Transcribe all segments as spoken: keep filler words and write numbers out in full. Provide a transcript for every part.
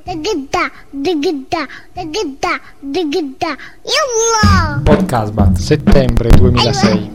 Podcastbat, settembre duemilasei.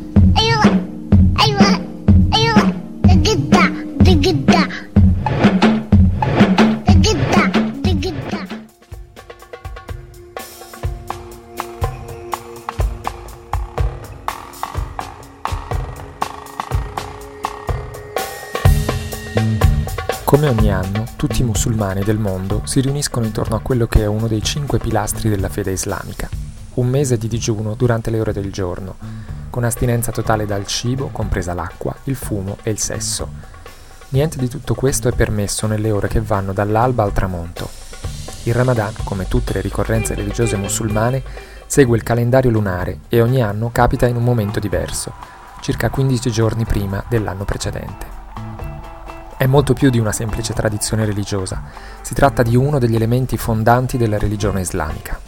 Come ogni anno, tutti i musulmani del mondo si riuniscono intorno a quello che è uno dei cinque pilastri della fede islamica, un mese di digiuno durante le ore del giorno, con astinenza totale dal cibo, compresa l'acqua, il fumo e il sesso. Niente di tutto questo è permesso nelle ore che vanno dall'alba al tramonto. Il Ramadan, come tutte le ricorrenze religiose musulmane, segue il calendario lunare e ogni anno capita in un momento diverso, circa quindici giorni prima dell'anno precedente. È molto più di una semplice tradizione religiosa, si tratta di uno degli elementi fondanti della religione islamica.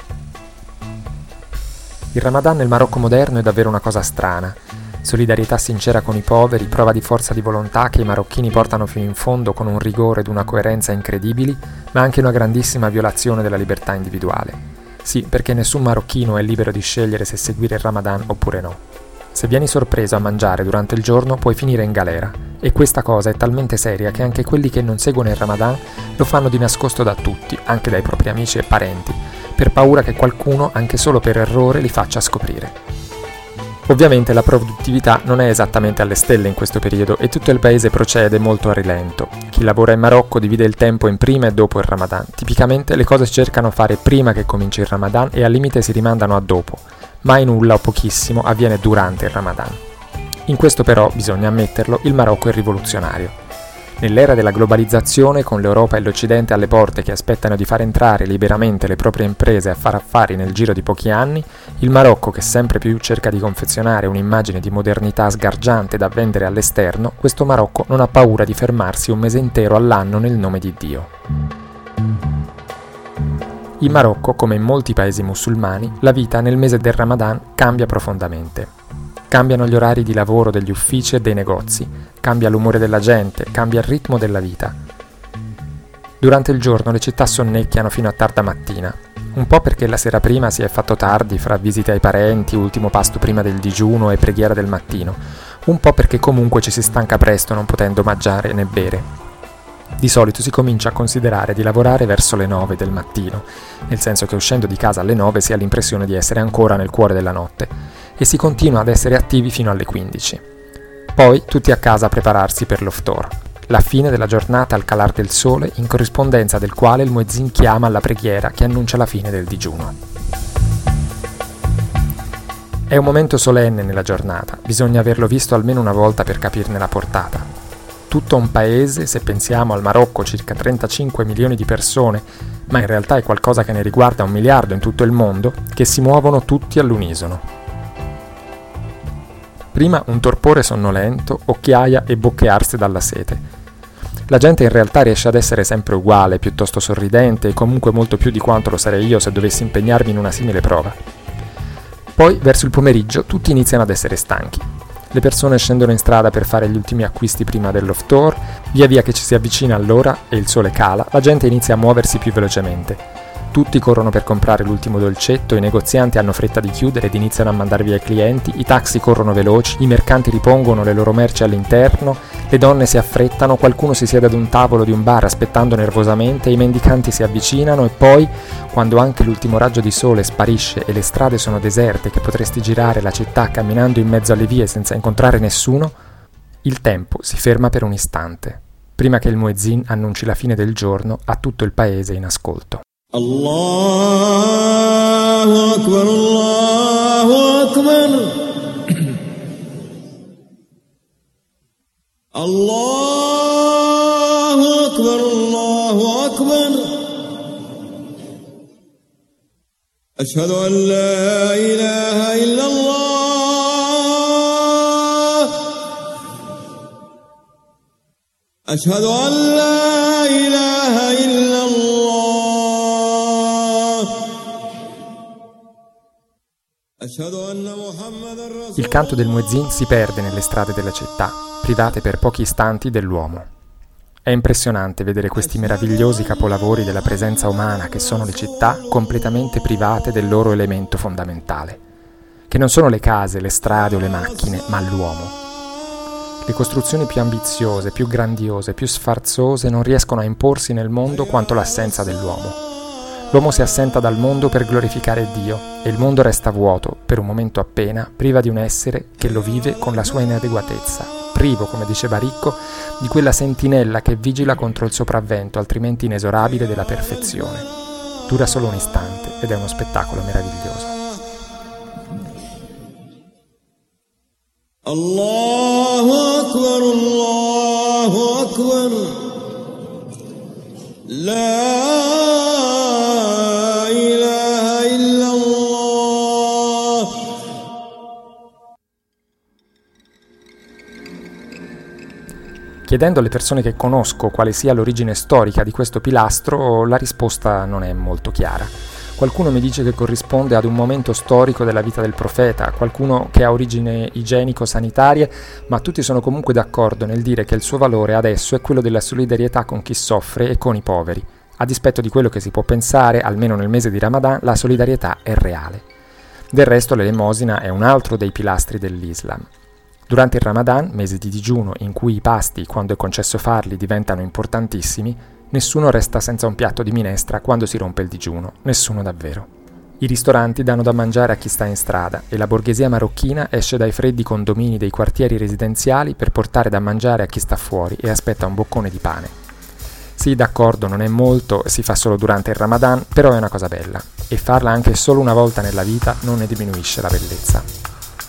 Il Ramadan nel Marocco moderno è davvero una cosa strana. Solidarietà sincera con i poveri, prova di forza di volontà che i marocchini portano fino in fondo con un rigore ed una coerenza incredibili, ma anche una grandissima violazione della libertà individuale. Sì, perché nessun marocchino è libero di scegliere se seguire il Ramadan oppure no. Se vieni sorpreso a mangiare durante il giorno puoi finire in galera, e questa cosa è talmente seria che anche quelli che non seguono il Ramadan lo fanno di nascosto da tutti, anche dai propri amici e parenti, per paura che qualcuno, anche solo per errore, li faccia scoprire. Ovviamente la produttività non è esattamente alle stelle in questo periodo e tutto il paese procede molto a rilento. Chi lavora in Marocco divide il tempo in prima e dopo il Ramadan. Tipicamente le cose si cercano fare prima che cominci il Ramadan e al limite si rimandano a dopo. Mai nulla o pochissimo avviene durante il Ramadan. In questo però, bisogna ammetterlo, il Marocco è rivoluzionario. Nell'era della globalizzazione, con l'Europa e l'Occidente alle porte che aspettano di far entrare liberamente le proprie imprese a fare affari nel giro di pochi anni, il Marocco, che sempre più cerca di confezionare un'immagine di modernità sgargiante da vendere all'esterno, questo Marocco non ha paura di fermarsi un mese intero all'anno nel nome di Dio. In Marocco, come in molti paesi musulmani, la vita nel mese del Ramadan cambia profondamente. Cambiano gli orari di lavoro degli uffici e dei negozi, cambia l'umore della gente, cambia il ritmo della vita. Durante il giorno le città sonnecchiano fino a tarda mattina, un po' perché la sera prima si è fatto tardi fra visite ai parenti, ultimo pasto prima del digiuno e preghiera del mattino, un po' perché comunque ci si stanca presto non potendo mangiare né bere. Di solito si comincia a considerare di lavorare verso le nove del mattino, nel senso che uscendo di casa alle nove si ha l'impressione di essere ancora nel cuore della notte, e si continua ad essere attivi fino alle quindici. Poi tutti a casa a prepararsi per l'Oftor, la fine della giornata al calar del sole, in corrispondenza del quale il muezzin chiama alla preghiera che annuncia la fine del digiuno. È un momento solenne nella giornata, bisogna averlo visto almeno una volta per capirne la portata. Tutto un paese, se pensiamo al Marocco, circa trentacinque milioni di persone, ma in realtà è qualcosa che ne riguarda un miliardo in tutto il mondo, che si muovono tutti all'unisono. Prima un torpore sonnolento, occhiaia e bocchearsi dalla sete. La gente in realtà riesce ad essere sempre uguale, piuttosto sorridente e comunque molto più di quanto lo sarei io se dovessi impegnarmi in una simile prova. Poi, verso il pomeriggio, tutti iniziano ad essere stanchi. Le persone scendono in strada per fare gli ultimi acquisti prima dell'Oftor, via via che ci si avvicina all'ora e il sole cala, la gente inizia a muoversi più velocemente. Tutti corrono per comprare l'ultimo dolcetto, i negozianti hanno fretta di chiudere ed iniziano a mandar via i clienti, i taxi corrono veloci, i mercanti ripongono le loro merci all'interno, le donne si affrettano, qualcuno si siede ad un tavolo di un bar aspettando nervosamente, i mendicanti si avvicinano e poi, quando anche l'ultimo raggio di sole sparisce e le strade sono deserte che potresti girare la città camminando in mezzo alle vie senza incontrare nessuno, il tempo si ferma per un istante, prima che il muezzin annunci la fine del giorno a tutto il paese in ascolto. Allahu Akbar, Allahu Akbar, Allahu Akbar, Allahu Akbar, Ashhadu an la ilaha illa Allah, Ashhadu an la ilaha illa Allah. Il canto del muezzin si perde nelle strade della città, private per pochi istanti dell'uomo. È impressionante vedere questi meravigliosi capolavori della presenza umana che sono le città completamente private del loro elemento fondamentale, che non sono le case, le strade o le macchine, ma l'uomo. Le costruzioni più ambiziose, più grandiose, più sfarzose non riescono a imporsi nel mondo quanto l'assenza dell'uomo. L'uomo si assenta dal mondo per glorificare Dio e il mondo resta vuoto, per un momento appena, priva di un essere che lo vive con la sua inadeguatezza, privo, come diceva Ricco, di quella sentinella che vigila contro il sopravvento altrimenti inesorabile della perfezione. Dura solo un istante ed è uno spettacolo meraviglioso. Allahu Akbar, Allahu Akbar, la ilaha illallah. Chiedendo alle persone che conosco quale sia l'origine storica di questo pilastro, la risposta non è molto chiara. Qualcuno mi dice che corrisponde ad un momento storico della vita del profeta, qualcuno che ha origini igienico-sanitarie, ma tutti sono comunque d'accordo nel dire che il suo valore adesso è quello della solidarietà con chi soffre e con i poveri. A dispetto di quello che si può pensare, almeno nel mese di Ramadan, la solidarietà è reale. Del resto l'elemosina è un altro dei pilastri dell'Islam. Durante il Ramadan, mese di digiuno in cui i pasti, quando è concesso farli, diventano importantissimi, nessuno resta senza un piatto di minestra quando si rompe il digiuno, nessuno davvero. I ristoranti danno da mangiare a chi sta in strada e la borghesia marocchina esce dai freddi condomini dei quartieri residenziali per portare da mangiare a chi sta fuori e aspetta un boccone di pane. Sì, d'accordo, non è molto, si fa solo durante il Ramadan, però è una cosa bella e farla anche solo una volta nella vita non ne diminuisce la bellezza.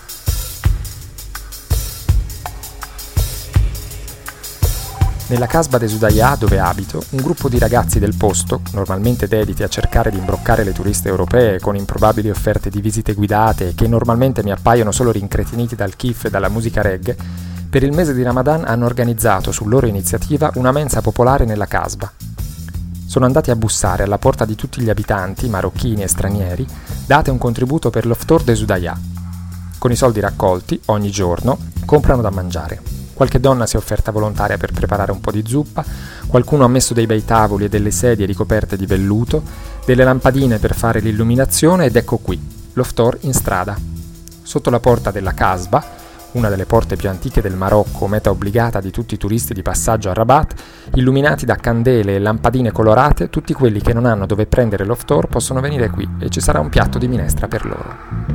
Nella Casba de Sudaya, dove abito, un gruppo di ragazzi del posto, normalmente dediti a cercare di imbroccare le turiste europee con improbabili offerte di visite guidate che normalmente mi appaiono solo rincretiniti dal kiff e dalla musica reggae, per il mese di Ramadan hanno organizzato su loro iniziativa una mensa popolare nella Casba. Sono andati a bussare alla porta di tutti gli abitanti, marocchini e stranieri, date un contributo per l'Oftor de Sudaya. Con i soldi raccolti, ogni giorno, comprano da mangiare. Qualche donna si è offerta volontaria per preparare un po' di zuppa, qualcuno ha messo dei bei tavoli e delle sedie ricoperte di velluto, delle lampadine per fare l'illuminazione ed ecco qui, l'Oftor in strada. Sotto la porta della Casba, una delle porte più antiche del Marocco, meta obbligata di tutti i turisti di passaggio a Rabat, illuminati da candele e lampadine colorate, tutti quelli che non hanno dove prendere l'Oftor possono venire qui e ci sarà un piatto di minestra per loro.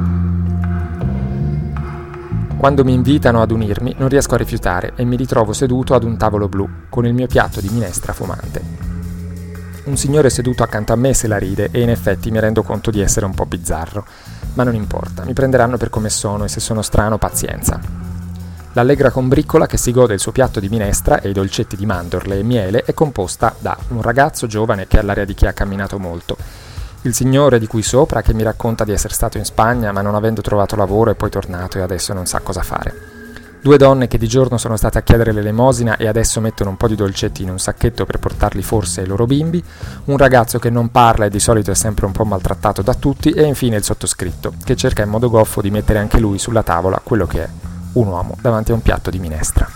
Quando mi invitano ad unirmi non riesco a rifiutare e mi ritrovo seduto ad un tavolo blu con il mio piatto di minestra fumante. Un signore seduto accanto a me se la ride e in effetti mi rendo conto di essere un po' bizzarro, ma non importa, mi prenderanno per come sono e se sono strano pazienza. L'allegra combriccola che si gode il suo piatto di minestra e i dolcetti di mandorle e miele è composta da un ragazzo giovane che ha l'aria di chi ha camminato molto, il signore di cui sopra che mi racconta di essere stato in Spagna ma non avendo trovato lavoro è poi tornato e adesso non sa cosa fare. Due donne che di giorno sono state a chiedere l'elemosina e adesso mettono un po' di dolcetti in un sacchetto per portarli forse ai loro bimbi, un ragazzo che non parla e di solito è sempre un po' maltrattato da tutti e infine il sottoscritto che cerca in modo goffo di mettere anche lui sulla tavola quello che è un uomo davanti a un piatto di minestra.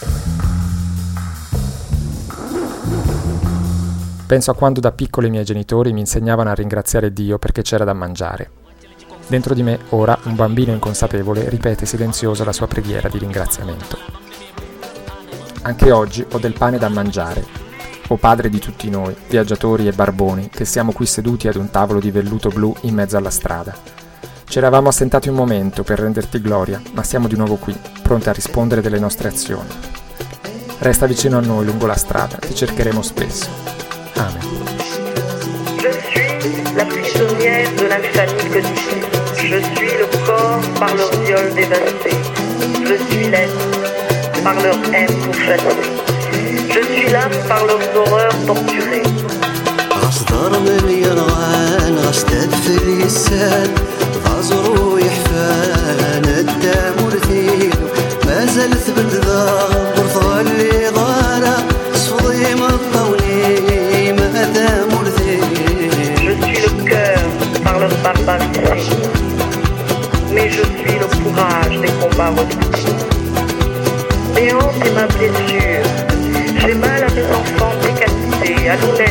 Penso a quando da piccolo i miei genitori mi insegnavano a ringraziare Dio perché c'era da mangiare. Dentro di me, ora, un bambino inconsapevole ripete silenzioso la sua preghiera di ringraziamento. Anche oggi ho del pane da mangiare. O Padre di tutti noi, viaggiatori e barboni, che siamo qui seduti ad un tavolo di velluto blu in mezzo alla strada. Ci eravamo assentati un momento per renderti gloria, ma siamo di nuovo qui, pronti a rispondere delle nostre azioni. Resta vicino a noi lungo la strada, ti cercheremo spesso. Amen. Je suis la prisonnière de l'infamie codifiée. Je suis le corps par leur viol dévasté. Je suis l'être par leur haine pourchassée. Je suis l'âme par leurs horreurs torturées. أصدر من يرغان أستدفل يساد غزرو يحفان الدم ورثيل ما زلت بالذار برثغل لي غارة صفضي مطولي ما دام ورثيل. Je suis le cœur par leur barbarie, mais je suis le courage des combats redoubtés. Béante est ma blessure, j'ai mal à à l'hôtel.